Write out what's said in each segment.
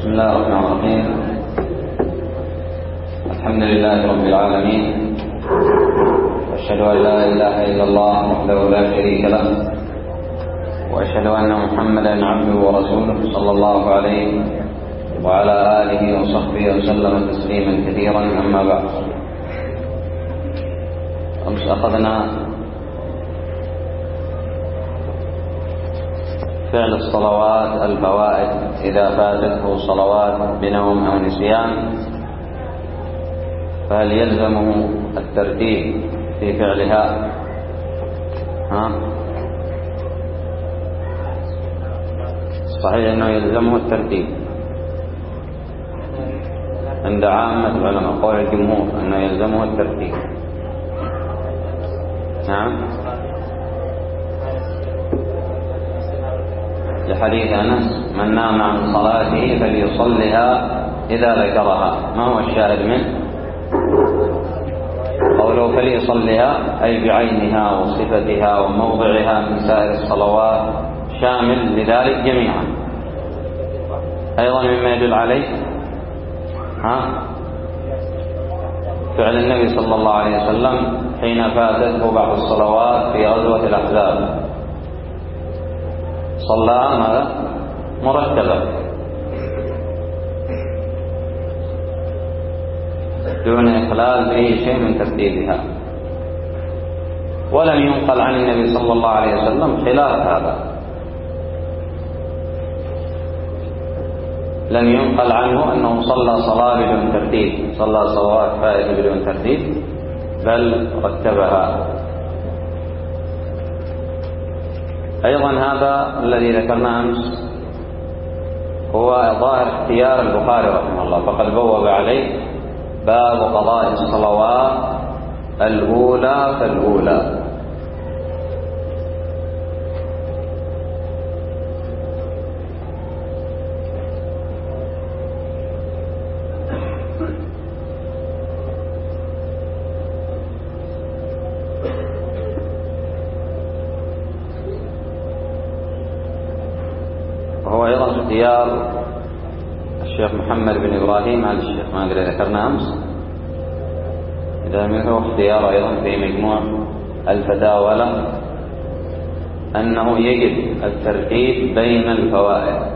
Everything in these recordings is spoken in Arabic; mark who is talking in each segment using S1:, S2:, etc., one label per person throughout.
S1: بسم الله الرحمن الرحيم. الحمد لله رب العالمين، وأشهد أن لا إله إلا الله وحده لا شريك له، وأشهد أن محمدا عبده ورسوله صلى الله عليه وعلى آله وصحبه وسلم تسليما كثيرا. أما بعد، أمس أخذنا فعل الصلوات الفوائد إذا فاتته صلوات بنوم أو نسيان، فهل يلزمه الترتيب في فعلها؟ صحيح أنه يلزمه الترتيب عند عامة العلماء، قول الجمهور أنه يلزمه الترتيب. نعم، لحديث أنس: من نام عن صلاته فليصلها إذا ذكرها. ما هو الشاهد منه؟ قوله فليصلها أي بعينها وصفتها وموضعها من سائر الصلوات، شامل لذلك جميعا. أيضا مما يدل عليه فعل النبي صلى الله عليه وسلم حين فاتته بعض الصلوات في غزوة الأحزاب، صلى ماذا؟ مرتبا دون إخلال بأي شيء من ترتيبها، ولم ينقل عن النبي صلى الله عليه وسلم خلاف هذا. لم ينقل عنه أنه صلى صلاة بدون ترتيب، صلى صلوات فائدة بدون ترتيب، بل رتبها. أيضا هذا الذي ذكرناه أمس هو ظاهر اختيار البخاري رحمه الله، فقد بوب عليه باب قضاء الصلوات الأولى فالأولى. وهو أيضا اختيار الشيخ محمد بن إبراهيم على الشيخ ما قد ذكرنا أمس، إذا منه اختيار أيضا في مجموع الفتاوى له أنه يجب الترتيب بين الفوائد.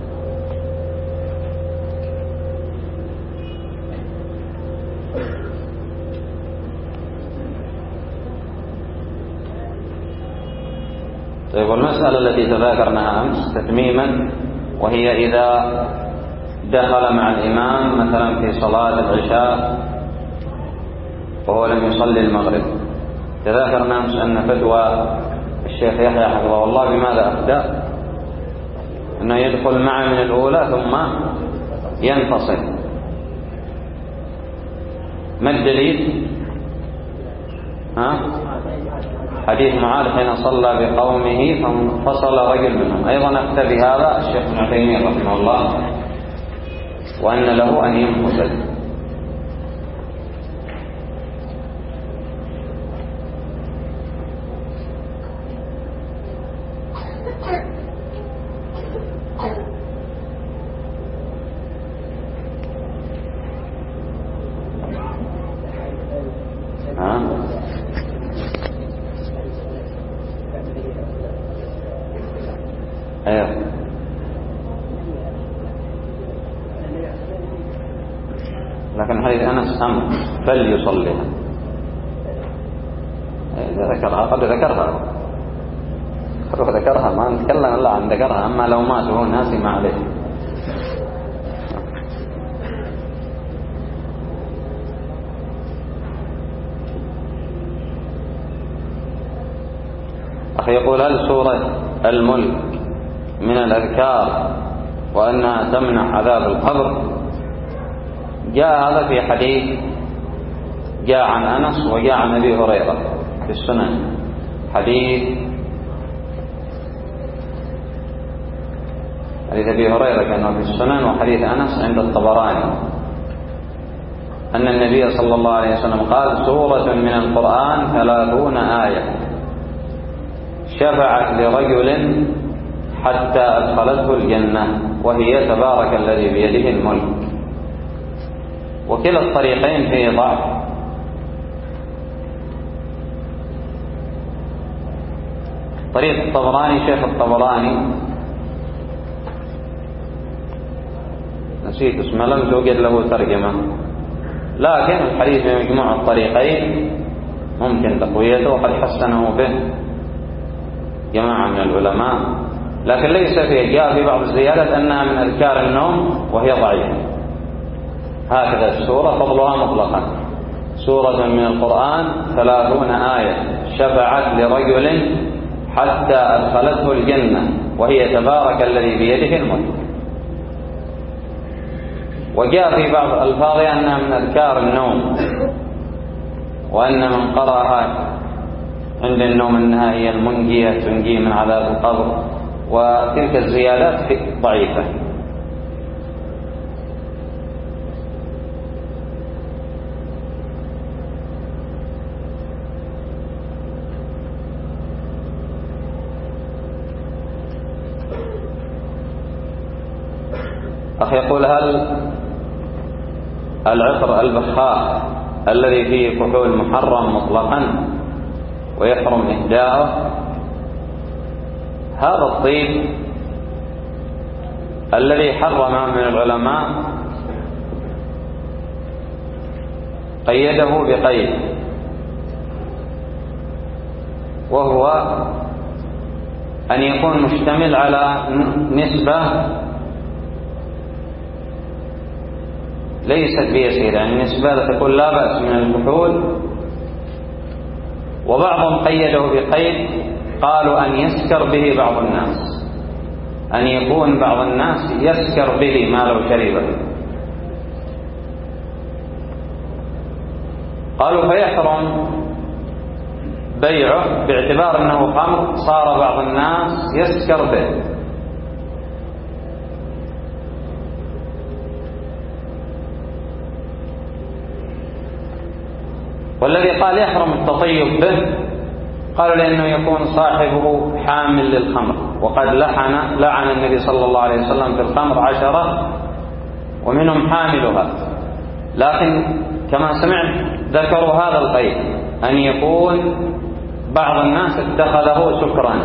S1: طيب، والمسألة التي تذاكرناها أمس تتميما، وهي إذا دخل مع الإمام مثلا في صلاة العشاء وهو لم يصلي المغرب، تذاكرنا أمس أن فتوى الشيخ يحيى حفظه الله بماذا أفتى؟ أنه يدخل معه من الأولى ثم ينفصل. ما الدليل؟ حديث معاذ حين صلى بقومه فانفصل رجل منهم. أيضا أفتى بهذا الشيخ ابن عثيمين رحمه الله، وأن له أن ينفصل. لكن حديث أنس أمر فليصليها، إذا ذكرها قد ذكرها ما نتكلم إلا عن ذكرها، أما لو مات وهو ناسي ما عليه. أخي يقول: هل سورة الملك من الأذكار وأنها تمنع عذاب القبر؟ جاء هذا في حديث جاء عن أنس وجاء عن أبي هريرة في السنن، حديث أبي هريرة كان في السنن، وحديث أنس عند الطبراني، أن النبي صلى الله عليه وسلم قال: سورة من القرآن 30 آية شفعت لرجل حتى أدخلته الجنة وهي تبارك الذي بيده الملك. وكلا الطريقين فيه ضعف. طريق الطبراني، شيخ الطبراني نسيت اسمه، لم توجد له ترجمة، لكن الحديث بمجموع الطريقين ممكن تقويته، وقد حسنه به جماعة من العلماء، لكن ليس فيه. جاء في بعض الزيادات أنها من أذكار النوم وهي ضعيفة. هكذا السورة فضلها مطلقا: سورة من القرآن 30 آية شفعت لرجل حتى أدخلته الجنة وهي تبارك الذي بيده الملك. وجاء في بعض ألفاظها أنها من أذكار النوم، وأن من قرأها عند النوم أنها هي المنجية تنجيه من عذاب القبر، وتلك الزيادات ضعيفة. أخي يقول: هل العطر البخاخ الذي فيه كحول محرم مطلقا ويحرم إهداؤه؟ هذا الطيب الذي حرم من العلماء قيده بقيد، وهو أن يكون مشتمل على نسبة ليست بيسيرة، يعني نسبة تقول لا بأس من الكحول. وبعضهم قيده بقيد، قالوا أن يسكر به بعض الناس، أن يكون بعض الناس يسكر به ما لو شربه. قالوا فيحرم بيعه باعتبار أنه خمر صار بعض الناس يسكر به. والذي قال يحرم التطيب به قالوا لأنه يكون صاحبه حامل للخمر، وقد لعن النبي صلى الله عليه وسلم في الخمر 10 ومنهم حاملها. لكن كما سمعت ذكروا هذا القيد، أن يكون بعض الناس اتخذه سكرا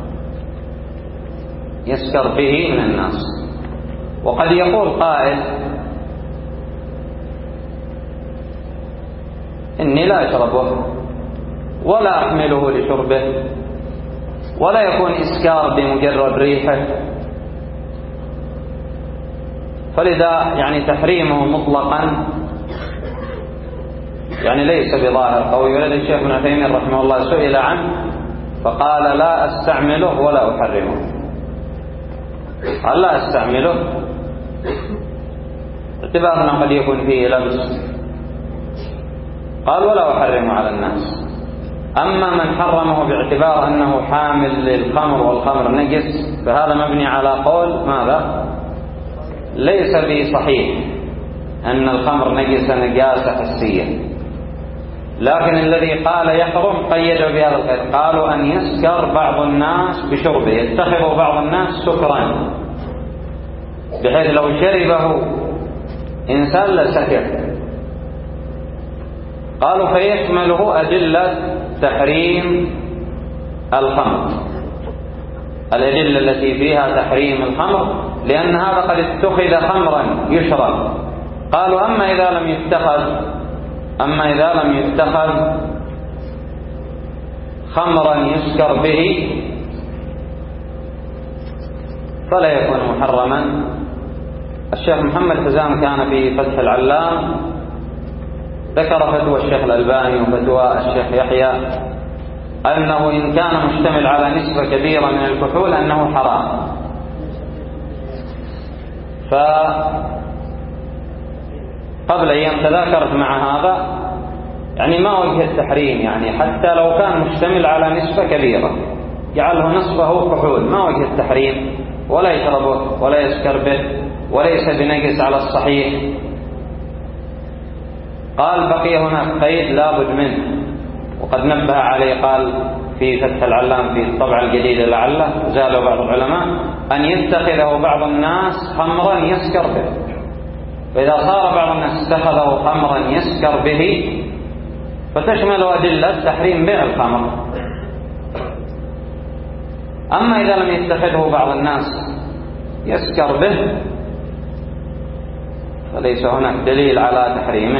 S1: يسكر به من الناس. وقد يقول قائل: إني لا أشربه ولا أحمله لشربه، ولا يكون إسكار بمجرد ريحه، فلذا يعني تحريمه مطلقا يعني ليس بظاهر قوي. ولذا الشيخ ابن عثيمين رحمه الله سئل عنه فقال: لا أستعمله ولا أحرمه. قال: لا أستعمله اعتبار أنه قد يكون فيه لبس. قال: ولا أحرمه على الناس. أما من حرمه باعتبار أنه حامل للخمر والخمر نجس فهذا مبني على قول ماذا؟ ليس بصحيح أن الخمر نجس نجاسة حسية، لكن الذي قال يحرم قيده بهذا القيد، قالوا أن يسكر بعض الناس بشربه، يتخذ بعض الناس سكرا بحيث لو شربه إنسان لسكر. قالوا فيشمله أدلة تحريم الخمر، الأدلة التي فيها تحريم الخمر، لأن هذا قد اتخذ خمرا يشرب. قالوا أما إذا لم يتخذ خمرا يسكر به فلا يكون محرما. الشيخ محمد حزام كان في فتح العلام ذكر فتوى الشيخ الألباني وفتوى الشيخ يحيى أنه إن كان مشتمل على نسبة كبيرة من الكحول أنه حرام. فقبل أيام تذاكرت مع هذا يعني ما وجه التحريم، يعني حتى لو كان مشتمل على نسبة كبيرة جعله نصفه كحول ما وجه التحريم، ولا يشربه ولا يسكر به وليس بنجس على الصحيح. قال بقي هناك قيد لا بد منه وقد نبه عليه، قال في فتح العلام في الطبعة الجديدة لعله زاله بعض العلماء أن يتخذه بعض الناس خمرا يسكر به. فإذا صار بعض الناس اتخذه خمرا يسكر به فتشمل أدلة تحريم بيع الخمر. أما إذا لم يتخذه بعض الناس يسكر به فليس هناك دليل على تحريمه.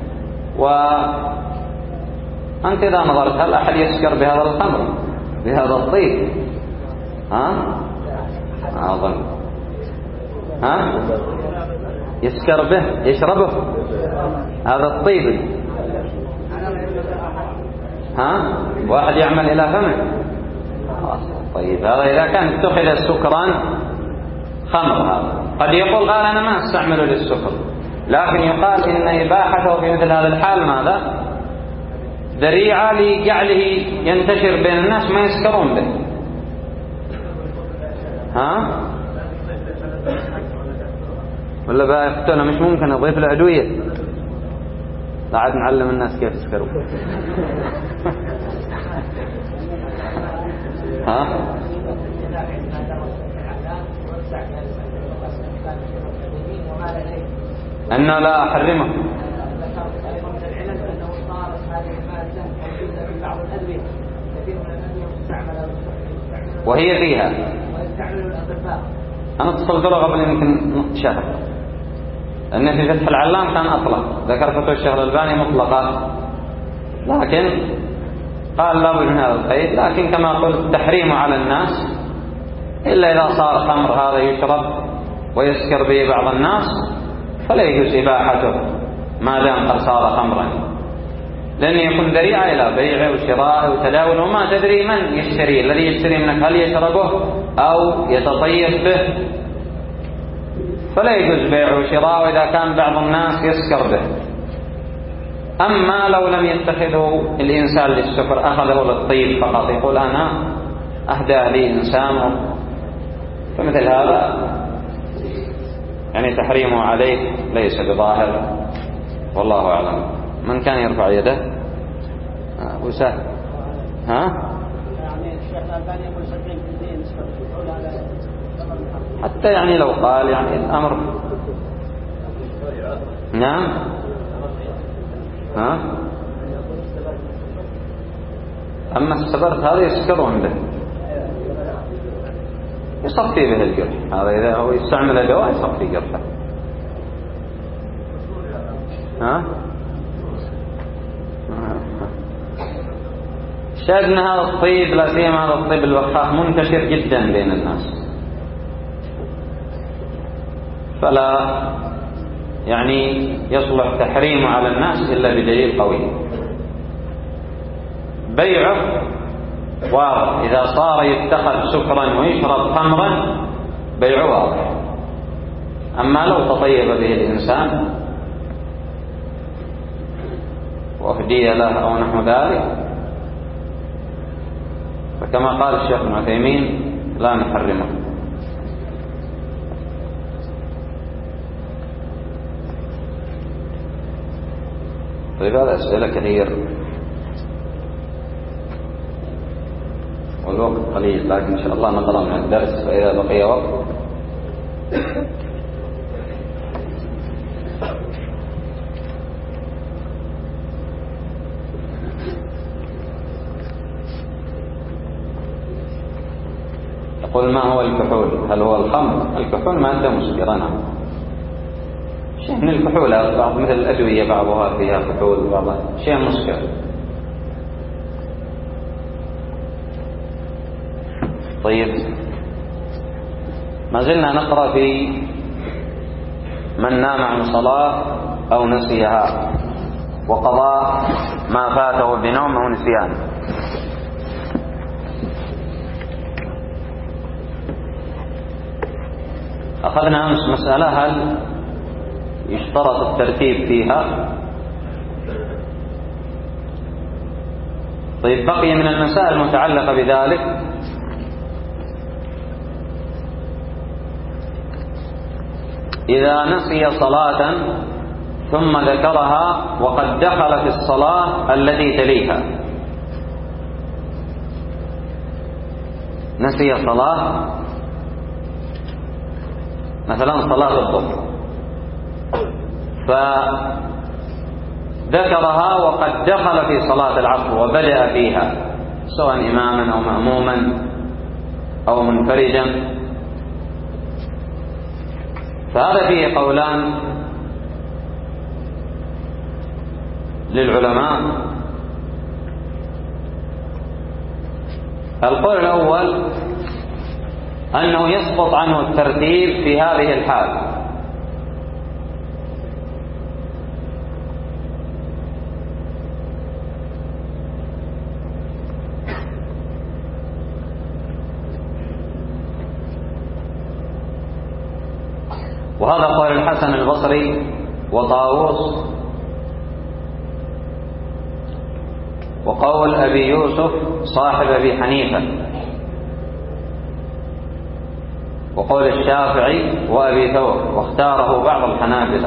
S1: وأنت إذا نظرت هل أحد يسكر بهذا الخمر بهذا الطيب؟ أظن يسكر به يشربه هذا الطيب واحد يعمل إلى فمه. طيب هذا إذا كان اتخذ سكران خمر هذا قد يقول قال أنا ما استعمله للسكر، لكن يقال إن إباحته في مثل هذا الحال ماذا؟ ذريعة لجعله ينتشر بين الناس ما يسكرون به. ولا بقى يقتلنا مش ممكن نضيف الأدوية لا عاد نعلم الناس كيف يسكروا. أنه لا أحرمه وهي فيها. أنا اتصلت له قبل يمكن شهر أن في فتح العلام كان أطلق ذكرته الشيخ الألباني مطلقات، لكن قال لا بد من هذا القيد. لكن كما قلت التحريم على الناس إلا إذا صار خمر هذا يشرب ويسكر به بعض الناس فلا يجوز إباحته ما دام قد صار خمرا، لأن يكون ذريعة إلى بيعه وشرائه وتداوله وما تدري من يشتري. الذي يشتري منك هل يشربه أو يتطيب به، فلا يجوز بيعه وشراءه إذا كان بعض الناس يسكر به. أما لو لم يتخذه الإنسان للسكر أخذه للطيب فقط يقول أنا أهدى لي إنسان، فمثل هذا يعني تحريمه عليه ليس بظاهر والله أعلم. من كان يرفع يده؟ أبو سهل. يعني الشيخ الألباني يقول 70% حتى يعني لو قال يعني الأمر نعم أما السبرت هذا يسكرون به يصفي به الجرح، هذا إذا هو يستعمل دواء يصفي جرحه. شاهد أن هذا الطيب لا سيما هذا الطيب الوخاخ منتشر جدا بين الناس، فلا يعني يصلح تحريمه على الناس إلا بدليل قوي. بيعه واضح، إذا صار يتخذ سكرا ويشرب خمرا بيعه واضح. أما لو تطيب به الإنسان وأهدي له أو نحو ذلك فكما قال الشيخ ابن عثيمين لا نحرمه. طيب هذا أسئلة كثير والوقت قليل، لكن إن شاء الله نقرأ من الدرس فإذا بقي وقت يقول ما هو الكحول؟ هل هو الخمر؟ الكحول مادة مسكرة شيء من الكحول، بعض مثل الأدوية بعضها فيها كحول بعضها شيء مسكر. طيب ما زلنا نقرأ في من نام عن صلاة أو نسيها وقضى ما فاته بنوم أو نسيان. أخذنا أمس مسألة هل يشترط الترتيب فيها. طيب بقي من المسائل المتعلقة بذلك إذا نسي صلاة ثم ذكرها وقد دخل في الصلاة التي تليها نسي صلاة مثلا صلاة الظهر فذكرها وقد دخل في صلاة العصر وبدأ فيها سواء إماما أو مأموما أو منفرجا، فهذا فيه قولان للعلماء. القول الأول أنه يسقط عنه الترتيب في هذه الحال، وهذا قول الحسن البصري وطاووس وقول أبي يوسف صاحب أبي حنيفة وقول الشافعي وأبي ثور، واختاره بعض الحنابلة.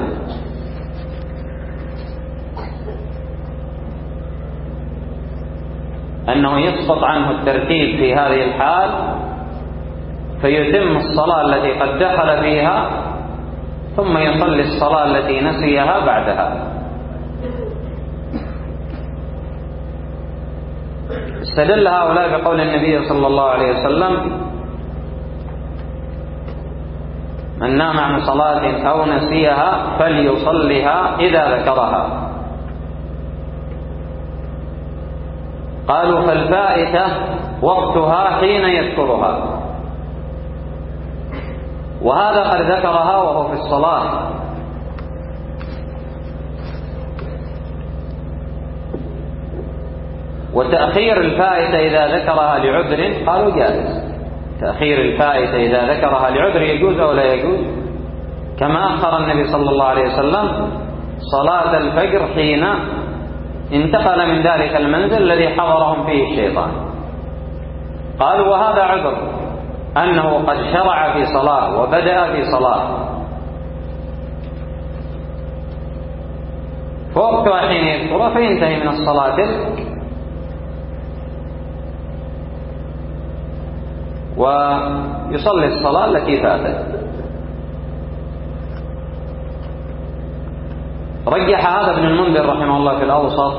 S1: أنه يسقط عنه الترتيب في هذه الحال فيتم الصلاة التي قد دخل فيها ثم يصلي الصلاة التي نسيها بعدها. استدل هؤلاء بقول النبي صلى الله عليه وسلم: من نام عن صلاة أو نسيها فليصلها إذا ذكرها. قالوا: فالفائتة وقتها حين يذكرها، وهذا قد ذكرها وهو في الصلاة. وتأخير الفائتة إذا ذكرها لعذر قالوا جائز. تأخير الفائتة إذا ذكرها لعذر يجوز أو لا يجوز، كما أخر النبي صلى الله عليه وسلم صلاة الفجر حين انتقل من ذلك المنزل الذي حضرهم فيه الشيطان. قالوا: وهذا عذر، أنه قد شرع في صلاة وبدأ في صلاة فوقتها حين يذكر فينتهي من الصلاة تلك ويصلي الصلاة التي فاتت. رجح هذا ابن المنذر رحمه الله في الأوسط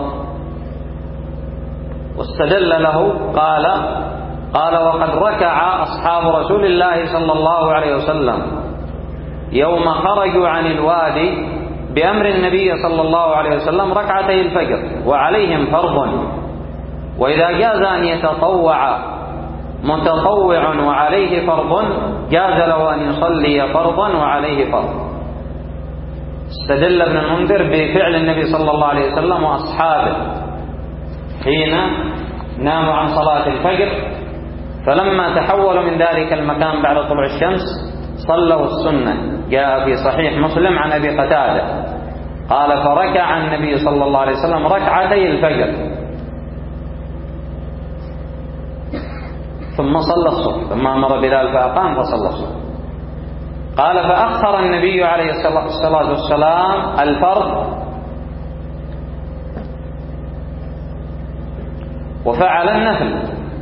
S1: واستدل له، قال: وقد ركع أصحاب رسول الله صلى الله عليه وسلم يوم خرجوا عن الوادي بأمر النبي صلى الله عليه وسلم ركعتي الفجر وعليهم فرض، وإذا جاز أن يتطوع متطوع وعليه فرض جاز له أن يصلي فرضا وعليه فرض. استدل ابن المنذر بفعل النبي صلى الله عليه وسلم وأصحابه حين ناموا عن صلاة الفجر، فلما تحولوا من ذلك المكان بعد طلوع الشمس صلوا السنة. جاء في صحيح مسلم عن أبي قتادة قال: فركع النبي صلى الله عليه وسلم ركعتي الفجر ثم صلى الصبح، ثم أمر بلال فأقام فصلى الصبح. قال: فأخر النبي عليه الصلاة والسلام الفرض وفعل النفل.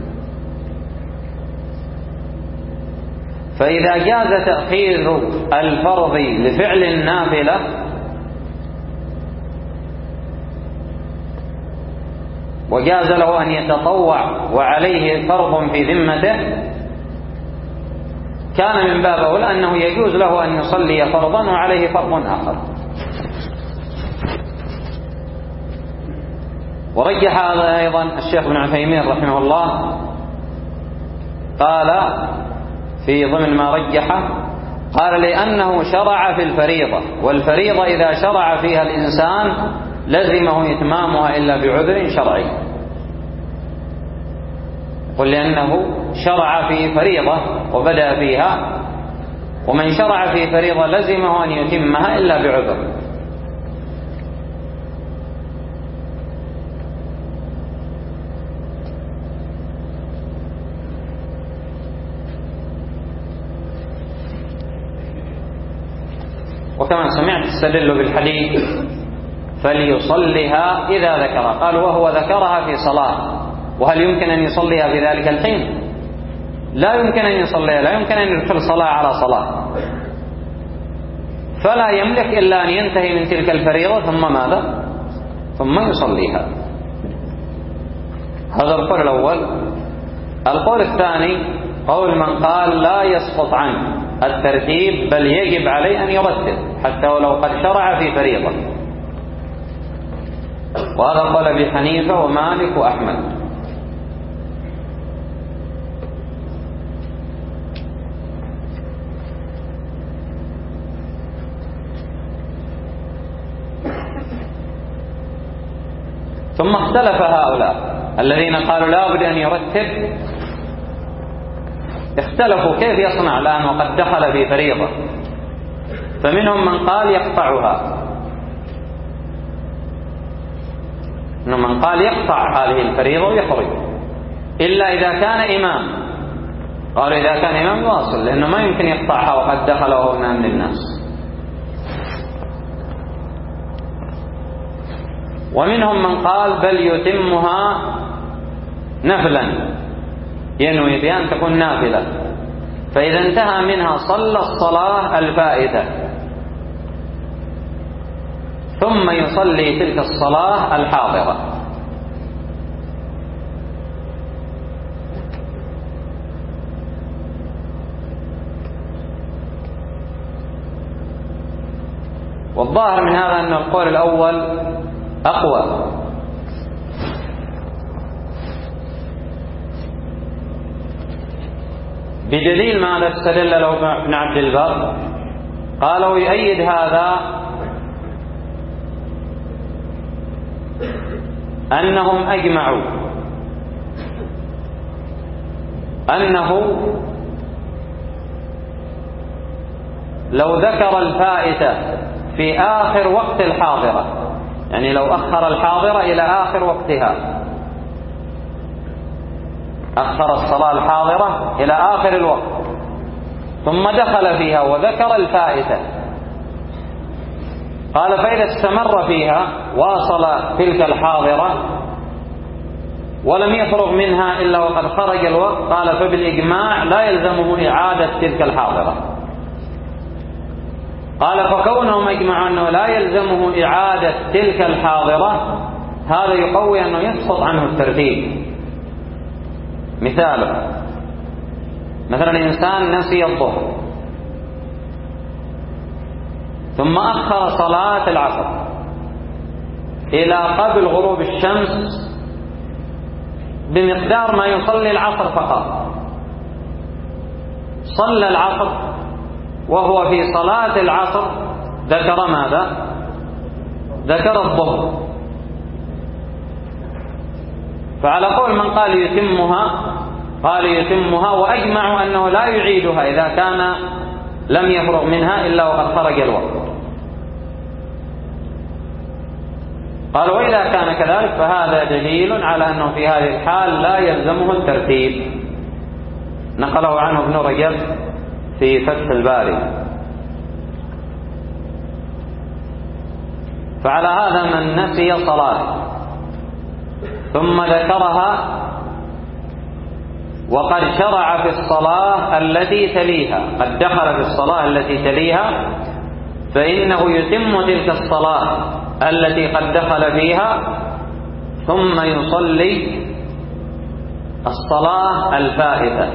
S1: فإذا جاز تأخير الفرض لفعل النافلة وجاز له أن يتطوع وعليه فرض في ذمته، كان من باب أولى أنه يجوز له أن يصلي فرضا وعليه فرض آخر. ورجح هذا أيضا الشيخ ابن عثيمين رحمه الله، قال في ضمن ما رجحه، قال: لأنه شرع في الفريضة، والفريضة إذا شرع فيها الإنسان لزمه إتمامها إلا بعذر شرعي. قل لأنه شرع في فريضة وبدأ فيها، ومن شرع في فريضة لزمه أن يتمها إلا بعذر. وكما سمعت استدل بالحديث: فليصلها إذا ذكرها. قال: وهو ذكرها في صلاة، وهل يمكن أن يصليها في ذلك الحين؟ لا يمكن أن يصلي، لا يمكن أن يدخل صلاة على صلاة، فلا يملك إلا أن ينتهي من تلك الفريضة ثم ماذا؟ ثم يصليها. هذا القول الأول. القول الثاني قول من قال لا يسقط عنه الترتيب بل يجب عليه أن يرتب حتى ولو قد شرع في فريضة، وهذا قول أبي حنيفة ومالك وأحمد. ثم اختلف هؤلاء الذين قالوا لا بد أن يرتب، اختلفوا كيف يصنع الآن وقد دخل في فريضة. فمنهم من قال يقطعها، منهم من قال يقطع هذه الفريضة ويخرج إلا إذا كان إمام. قالوا إذا كان إمام يواصل، لأنه ما يمكن يقطعها وقد دخل وهو إمام للناس. ومنهم من قال بل يتمها نفلا، ينوي بأن تكون نافلة، فإذا انتهى منها صلى الصلاة الفائتة ثم يصلي تلك الصلاة الحاضرة. والظاهر من هذا أن القول الأول أقوى، بدليل ما استدل له ابن عبد البر. قالوا يؤيد هذا أنهم أجمعوا أنه لو ذكر الفائتة في آخر وقت الحاضرة، يعني لو أخر الحاضرة إلى آخر وقتها، أخر الصلاة الحاضرة إلى آخر الوقت ثم دخل فيها وذكر الفائتة، قال فإذا استمر فيها واصل تلك الحاضرة ولم يفرغ منها إلا وقد خرج الوقت، قال فبالإجماع لا يلزمه إعادة تلك الحاضرة. قال فكونهم أجمعوا أنه لا يلزمه إعادة تلك الحاضرة، هذا يقوي أنه يسقط عنه الترتيب. مثاله مثلا إنسان نسي الظهر ثم أخر صلاة العصر إلى قبل غروب الشمس بمقدار ما يصلي العصر فقط، صلى العصر وهو في صلاة العصر ذكر ماذا؟ ذكر الظهر. فعلى قول من قال يتمها، قال يتمها وأجمعوا أنه لا يعيدها إذا كان لم يفرغ منها إلا وقد خرج الوقت. قال وإذا كان كذلك فهذا دليل على أنه في هذه الحال لا يلزمه الترتيب، نقله عنه ابن رجب في فتح الباري. فعلى هذا من نسي صلاة ثم ذكرها وقد شرع في الصلاة التي تليها، قد دخل في الصلاة التي تليها، فإنه يتم تلك الصلاة التي قد دخل فيها ثم يصلي الصلاة الفائتة.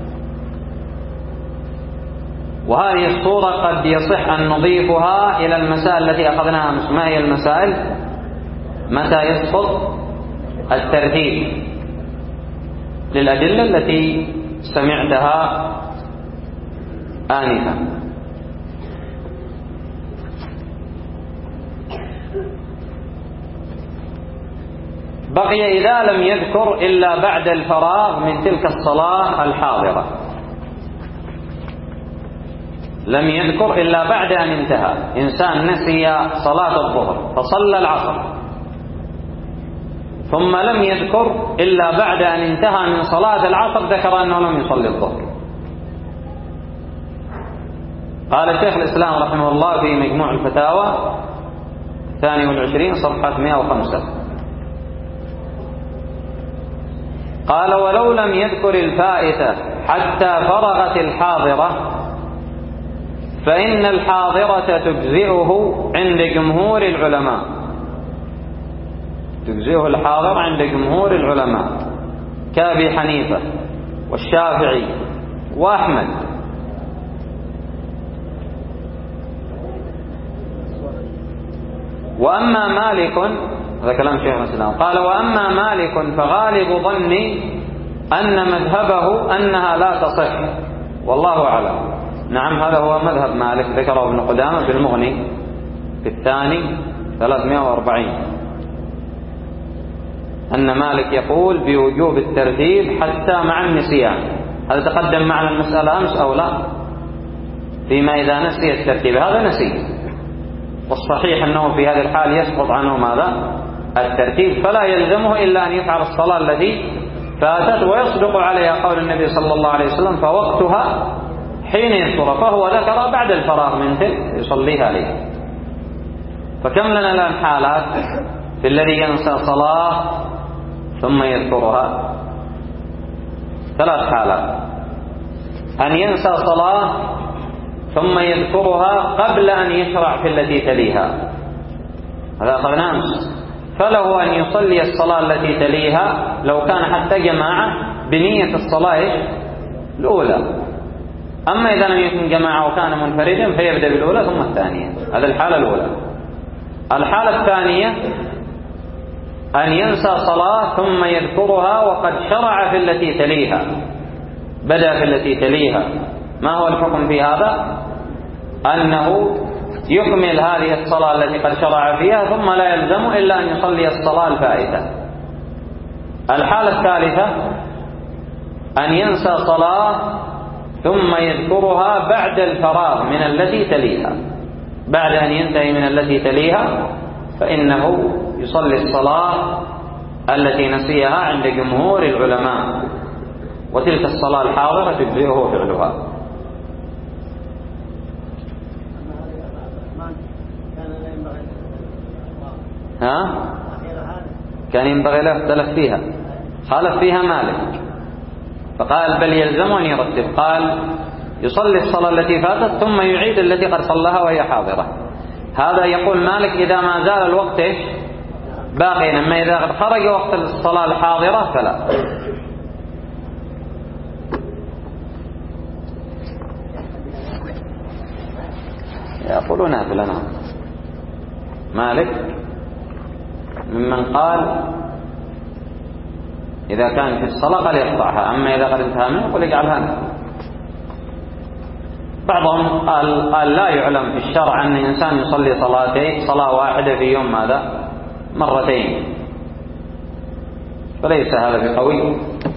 S1: وهذه الصورة قد يصح أن نضيفها إلى المسائل التي أخذناها. ما هي المسائل؟ متى يسقط الترتيب، للأدلة التي سمعتها آنفا. بقي إذا لم يذكر إلا بعد الفراغ من تلك الصلاة الحاضرة، لم يذكر إلا بعد أن انتهى. إنسان نسي صلاة الظهر فصلى العصر ثم لم يذكر إلا بعد أن انتهى من صلاة العصر ذكر أنه لم يصلي الظهر. قال شيخ الإسلام رحمه الله في مجموع الفتاوى 22 صفحة 105، قال ولو لم يذكر الفائتة حتى فرغت الحاضرة فإن الحاضرة تجزئه عند جمهور العلماء، تجزئه الحاضر عند جمهور العلماء كأبي حنيفة والشافعي وأحمد. وأما مالك، هذا كلام شيخ الإسلام، قال: وأما مالك فغالب ظني أن مذهبه أنها لا تصح، والله أعلم. نعم، هذا هو مذهب مالك، ذكره ابن قدامة في المغني في الثاني 340، أن مالك يقول بوجوب الترتيب حتى مع النسيان. هذا تقدم معنا المسألة أمس أو لا؟ فيما إذا نسي الترتيب، هذا نسي، والصحيح أنه في هذه الحال يسقط عنه ماذا؟ الترتيب، فلا يلزمه إلا أن يفعل الصلاة التي فاتت، ويصدق عليها قول النبي صلى الله عليه وسلم: فوقتها حين يذكر، فهو ذكر بعد الفراغ من تلك يصليها عليه. فكم لنا الآن حالات في الذي ينسى صلاة ثم يذكرها؟ 3 حالات: أن ينسى صلاة ثم يذكرها قبل أن يشرع في التي تليها، هذا أخذنا أمس، فله أن يصلي الصلاة التي تليها لو كان حتى جماعة بنية الصلاة الأولى. أما إذا لم يكن جماعة وكان منفردا فيبدأ بالأولى ثم الثانية، هذا الحالة الأولى. الحالة الثانية أن ينسى صلاة ثم يذكرها وقد شرع في التي تليها، بدأ في التي تليها. ما هو الحكم في هذا؟ أنه يكمل هذه الصلاة التي قد شرع فيها، ثم لا يلزم إلا أن يصلي الصلاة الفائتة. الحالة الثالثة أن ينسى صلاة ثم يذكرها بعد الفراغ من التي تليها، بعد أن ينتهي من التي تليها فإنه يصلي الصلاة التي نسيها عند جمهور العلماء، وتلك الصلاة الحاضرة تجزئه فعلها. كان ينبغي له اختلف فيها، خالف فيها مالك فقال بل يلزم أن يرتب، قال يصلي الصلاة التي فاتت ثم يعيد التي قد صلىها وهي حاضرة. هذا يقول مالك إذا ما زال الوقت باقيا، أما إذا قد خرج وقت الصلاة الحاضرة فلا. يقولون نافلة. نعم، مالك ممن قال إذا كان في الصلاة قال يقطعها، أما إذا قد انتهى منه قل يجعلها نافلة. بعضهم قال لا يعلم في الشرع أن الإنسان يصلي صلاة واحدة في يوم ماذا؟ مرتين، فليس هذا بقوي.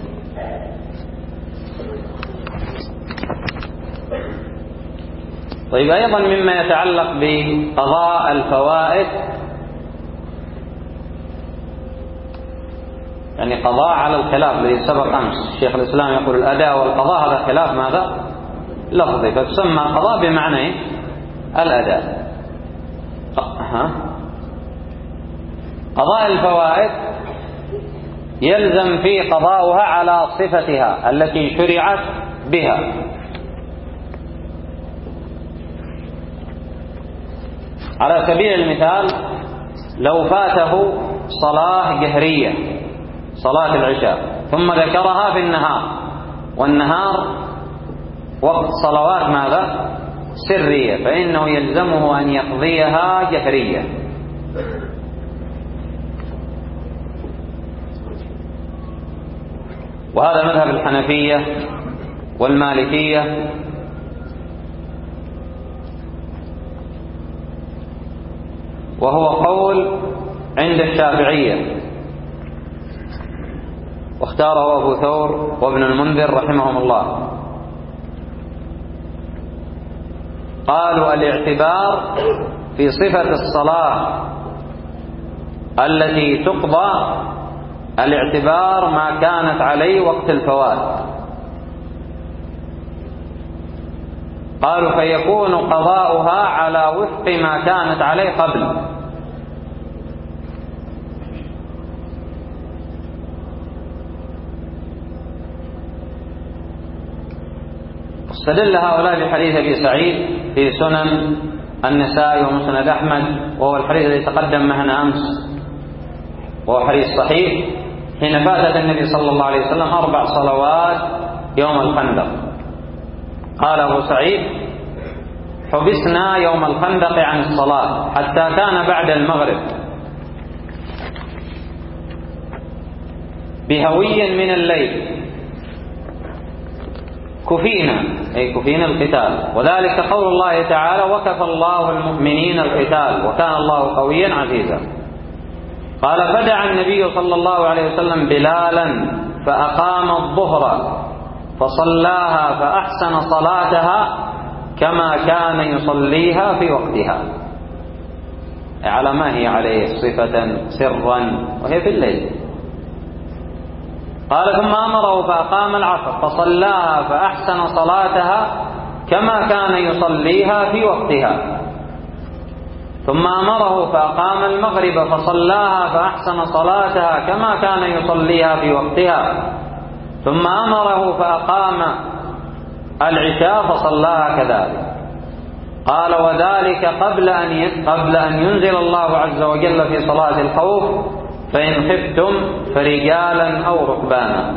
S1: طيب، أيضا مما يتعلق بقضاء الفوائد، يعني قضاء على الخلاف الذي سبق أمس، شيخ الإسلام يقول الأداء والقضاء هذا خلاف ماذا؟ لفظي، فتسمى قضاء بمعنى الأداء. قضاء الفوائد يلزم فيه قضاؤها على صفتها التي شرعت بها. على سبيل المثال لو فاته صلاة جهرية، صلاة العشاء، ثم ذكرها في النهار، والنهار وقت صلوات ماذا؟ سرية، فإنه يلزمه أن يقضيها جهرية. وهذا مذهب الحنفية والمالكية وهو قول عند الشافعية، واختاره أبو ثور وابن المنذر رحمهم الله. قالوا الاعتبار في صفة الصلاة التي تقضى الاعتبار ما كانت عليه وقت الفوات. قالوا فيكون قضاؤها على وفق ما كانت عليه قبل. استدل هؤلاء بحديث أبي سعيد في سنن النسائي ومسند أحمد، وهو الحديث الذي تقدم معنا أمس، وهو حديث صحيح، حين فاتت النبي صلى الله عليه وسلم 4 صلوات يوم الخندق. قال أبو سعيد: حبسنا يوم الخندق عن الصلاة حتى كان بعد المغرب بهوي من الليل، كفينا، أي كفينا القتال، وذلك قول الله تعالى: وكفى الله المؤمنين القتال وكان الله قويا عزيزا. قال: فدعا النبي صلى الله عليه وسلم بلالا فأقام الظهر فصلاها فأحسن صلاتها كما كان يصليها في وقتها، على ما هي عليه صفة سرا وهي في الليل. قال: ثم أمره فأقام العصر فصلاها فأحسن صلاتها كما كان يصليها في وقتها. ثم أمره فأقام المغرب فصلاها فأحسن صلاتها كما كان يصليها في وقتها. ثم أمره فأقام العشاء فصلاها كذلك. قال: وذلك قبل أن ينزل الله عز وجل في صلاة الخوف: فإن خفتم فرجالا أو ركبانا.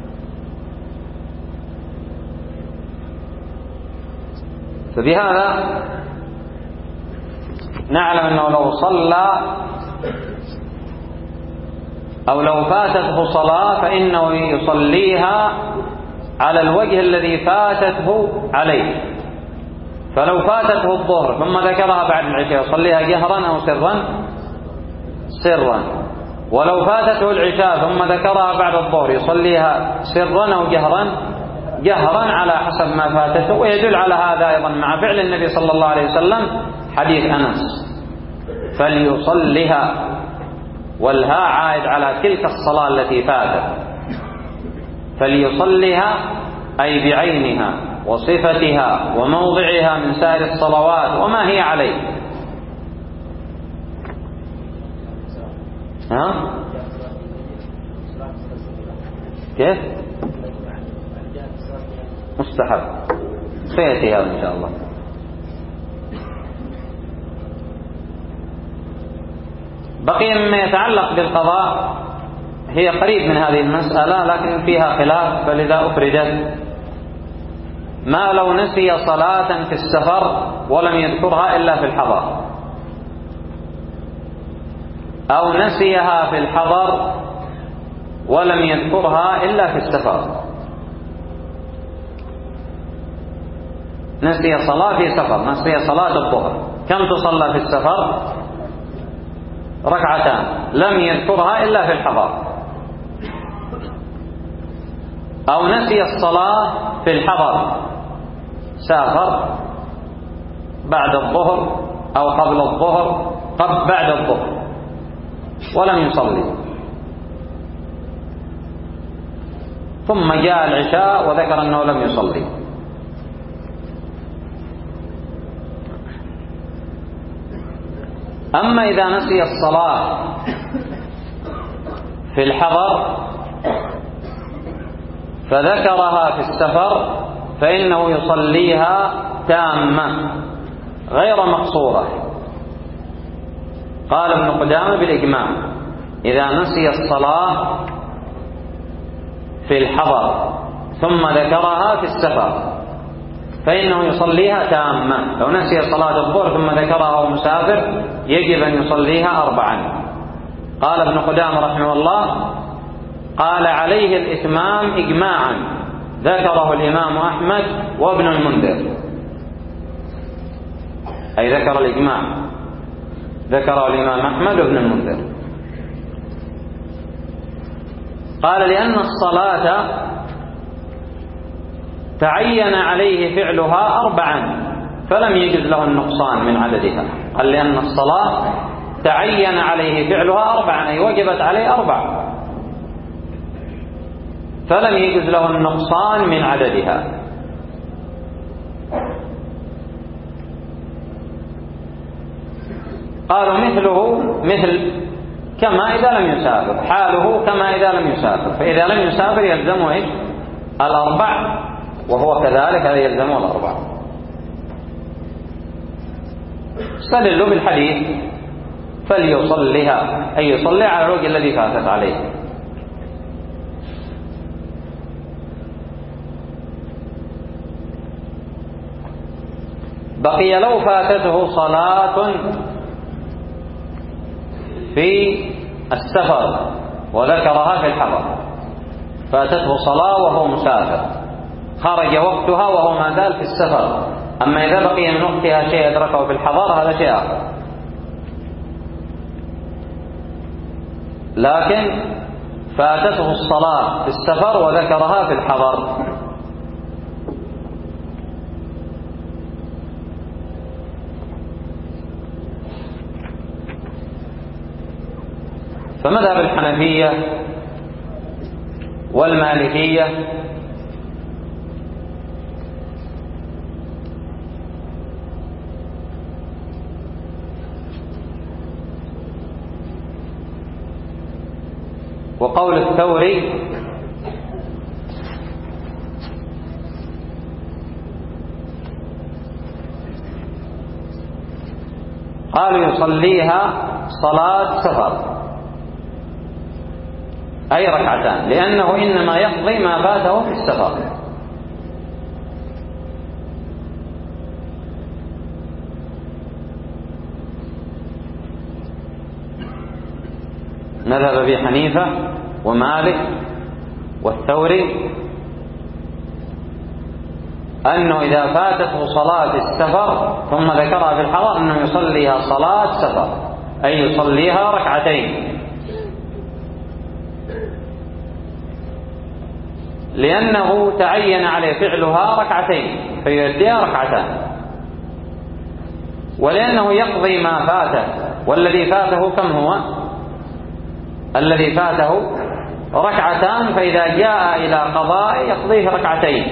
S1: فبهذا نعلم أنه لو صلى أو لو فاتته صلاة فإنه يصليها على الوجه الذي فاتته عليه. فلو فاتته الظهر ثم ذكرها بعد العشاء يصليها جهرا أو سرا، ولو فاتته العشاء ثم ذكرها بعد الظهر يصليها سرا أو جهرا على حسب ما فاتته. ويدل على هذا أيضا مع فعل النبي صلى الله عليه وسلم حديث أنس: فليصلها، والها عائد على تلك الصلاة التي فاتت، فليصلها أي بعينها وصفتها وموضعها من سائر الصلوات وما هي عليه. ها؟ كيف؟ مستحب، سيأتي هذا إن شاء الله. بقي مما يتعلق بالقضاء، هي قريب من هذه المسألة لكن فيها خلاف، فلذا أفردت: ما لو نسي صلاة في السفر ولم يذكرها إلا في الحضر، أو نسيها في الحضر ولم يذكرها إلا في السفر. نسي صلاة في سفر، نسي صلاة الظهر، كم تصلى في السفر؟ 2 لم يذكرها إلا في الحضر. أو نسي الصلاة في الحضر، سافر بعد الظهر أو قبل الظهر، بعد الظهر ولم يصلي، ثم جاء العشاء وذكر أنه لم يصلي. أما إذا نسي الصلاة في الحضر فذكرها في السفر فإنه يصليها تامة غير مقصورة. قال ابن قدامة بالإجماع: إذا نسي الصلاة في الحضر ثم ذكرها في السفر فإنه يصليها تامة. لو نسي صلاة الظهر ثم ذكرها وهو مسافر يجب أن يصليها 4. قال ابن قدامة رحمه الله: قال عليه الإتمام إجماعا، ذكره الإمام أحمد وابن المنذر، أي ذكر الإجماع، ذكره الإمام أحمد وابن المنذر. قال: لأن الصلاة تعين عليه فعلها 4 فلم يجز له النقصان من عددها. قال: لأن الصلاة تعين عليه فعلها 4، أي وجبت عليه 4 فلم يجز له النقصان من عددها. قالوا مثله مثل كما إذا لم يسافر، حاله كما إذا لم يسافر. فإذا لم يسافر يلزمه 4 وهو كذلك هذا يلزمه الأربعة. استدلوا بالحديث فليصلها، أي يصلي على الوجه الذي فاتت عليه. بقي لو فاتته صلاة في السفر وذكرها في الحضر، فاتته صلاة وهو مسافر خرج وقتها وهو ما زال في السفر، أما إذا بقي من وقتها شيء أدركه في الحضر هذا شيء آخر. لكن فاتته الصلاة في السفر وذكرها في الحضر، فمذهب الحنفية والمالكية وقول الثوري قالوا يصليها صلاة سفر أي ركعتان، لأنه إنما يقضي ما فاته في السفر. مذهب أبي حنيفة ومالك والثوري أنه إذا فاتته صلاة السفر ثم ذكرها في الحضر أنه يصليها صلاة سفر، أي يصليها ركعتين، لأنه تعين عليه فعلها ركعتين فيؤديها ركعتان، ولأنه يقضي ما فاته، والذي فاته كم هو؟ الذي فاته ركعتان، فإذا جاء إلى قضاء يقضيه ركعتين.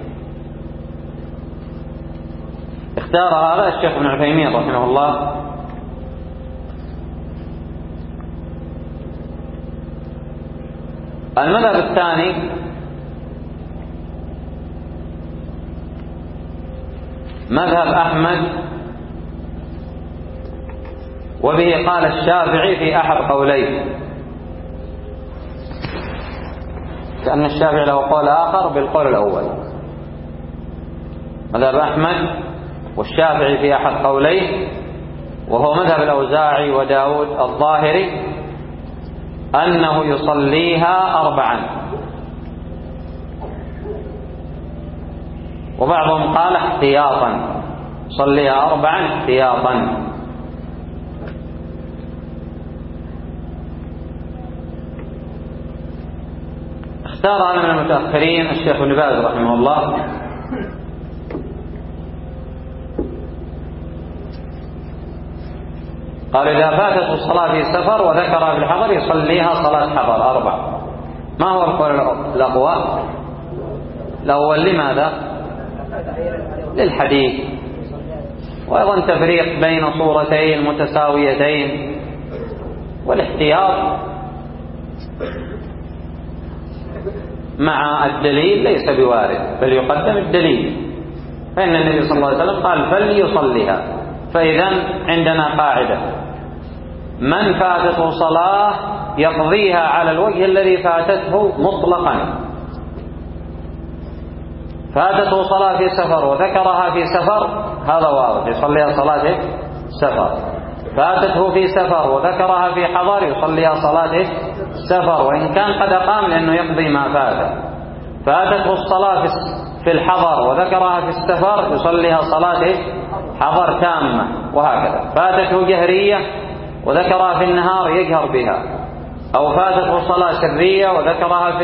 S1: اختار هذا الشيخ ابن عثيمين رحمه الله. المذهب الثاني مذهب أحمد، وبه قال الشافعي في أحد قوليه، كأن الشافعي له قول آخر بالقول الأول. مذهب أحمد والشافعي في أحد قوليه، وهو مذهب الأوزاعي وداود الظاهري، أنه يصليها أربعا، وبعضهم قال احتياطا، صليها أربعا احتياطا. اختار هذا من المتأخرين الشيخ ابن باز رحمه الله، قال إذا فاتت الصلاة في سفر وذكرها في الحضر يصليها صلاة حضر أربع. ما هو القول الأقوى؟ الأول لماذا؟ للحديث، وأيضا تفريق بين صورتين متساويتين، والاحتياط مع الدليل ليس بوارد، بل يقدم الدليل، فإن النبي صلى الله عليه وسلم قال فليصليها. فإذا عندنا قاعدة: من فاتته صلاة يقضيها على الوجه الذي فاتته مطلقا. فاتته صلاة في سفر وذكرها في سفر هذا واضح، يصليها صلاة سفر. فاتته في سفر وذكرها في حضر يصليها صلاة سفر، وإن كان قد أقام لأنه يقضي ما فاته. فاتته الصلاة في الحضر وذكرها في السفر يصليها صلاة حضر تامة، وهكذا. فاتته جهرية وذكرها في النهار يجهر بها، أو فاتته صلاة سرية وذكرها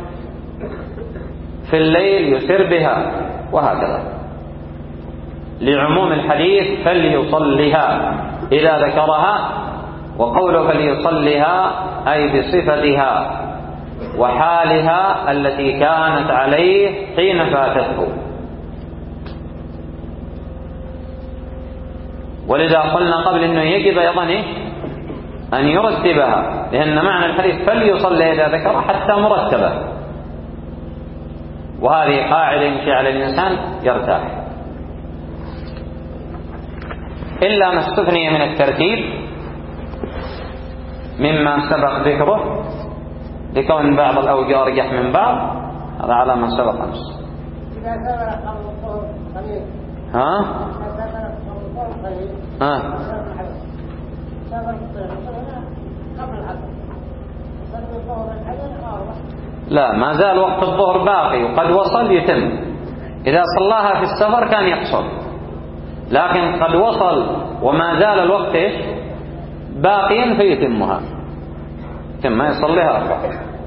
S1: في الليل يسر بها، وهكذا، لعموم الحديث فليصلها إذا ذكرها. وقوله فليصلها أي بصفتها وحالها التي كانت عليه حين فاتته. ولذا قلنا قبل أنه يجب أيضا أن يرتبها، لأن معنى الحديث فليصلي إذا ذكر حتى مرتبة، وهذه قاعدة يمشي على الإنسان يرتاح. إلا ما استثني من الترتيب مما سبق ذكره لكون بعض الأوجه أرجح من بعض، هذا على ما سبق أمس. لا، ما زال وقت الظهر باقي وقد وصل يتم. إذا صلاها في السفر كان يقصر، لكن قد وصل وما زال الوقت باقيا فيتمها، ما يصليها أربعة.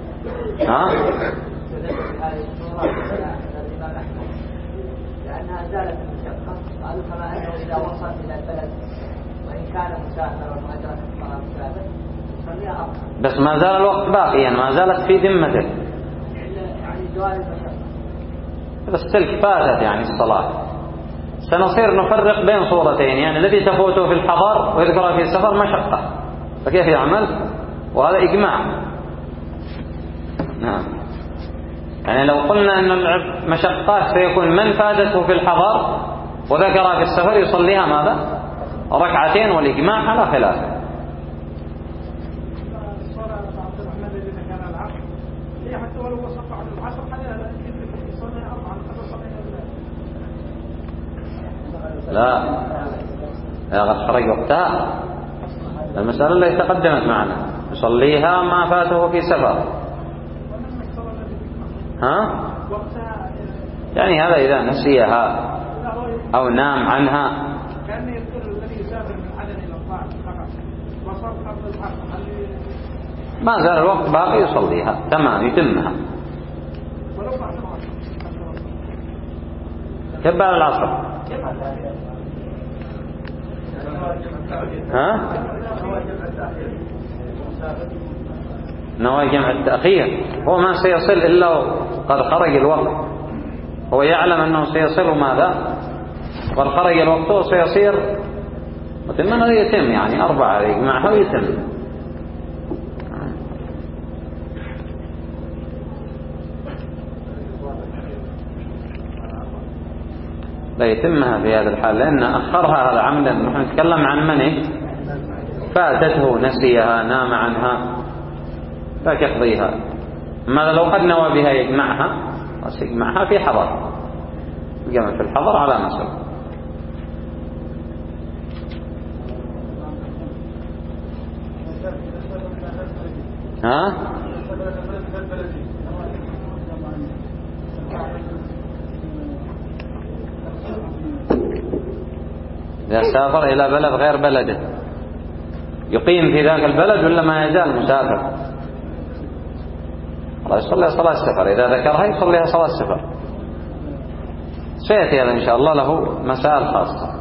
S2: لأنها زالت المشقة، قالوا كما أنه إذا وصل إلى البلد وإن كان مسافرا وأدرك الصلاة مسافر يصليها أربعة،
S1: بس ما زال الوقت باقيا، ما زالت في ذمته،
S2: يعني زوال المشقة.
S1: بس تلك فاتت يعني الصلاة. سنصير نفرق بين صورتين، يعني الذي تفوته في الحضر ويذكرها في السفر مشقة، فكيف يعمل؟ وهذا إجماع. نعم، يعني لو قلنا أن المشقات سيكون من فاتته في الحضر وذكرها في السفر يصليها ماذا؟ ركعتين، والإجماع على خلافه. لا، قد خرج وقتها، المسألة التي تقدمت معنا يصليها ما فاته في سفر. يعني هذا إذا نسيها أو نام عنها. ما زال الوقت باقي يصليها تمام، يتمها. تبع العصر. نوى جمع التأخير، هو ما سيصل إلا قد خرج الوقت، هو يعلم أنه سيصل ماذا؟ قد خرج الوقت وسيصير وتم يتم، يعني أربعة يجمعها ويتم. لا يتمها في هذا الحال، لأن أخرها هذا عمدا. نحن نتكلم عن من فاتته، نسيها، نام عنها، فكيقضيها. ماذا لو قد نوى بها يجمعها؟ بس يجمعها في حضر، يجمع في الحضر على مسألة. إذا سافر إلى بلد غير بلده يقيم في ذاك البلد ولا ما يزال مسافر؟ الله يصلي صلاة السفر، إذا ذكرها يصليها صلاة السفر. سيأتي هذا إن شاء الله له مسائل خاصة.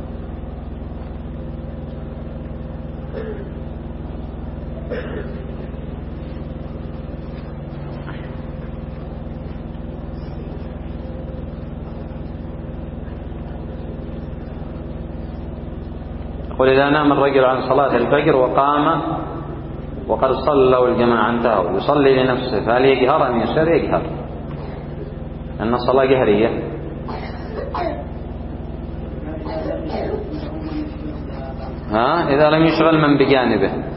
S1: يقول إذا نام الرجل عن صلاة الفجر وقام وقد صلوا الجماعة انتهوا يصلي لنفسه، فهل يجهر أم يسر؟ يجهر، أن الصلاة جهرية. إذا لم يشغل من بجانبه.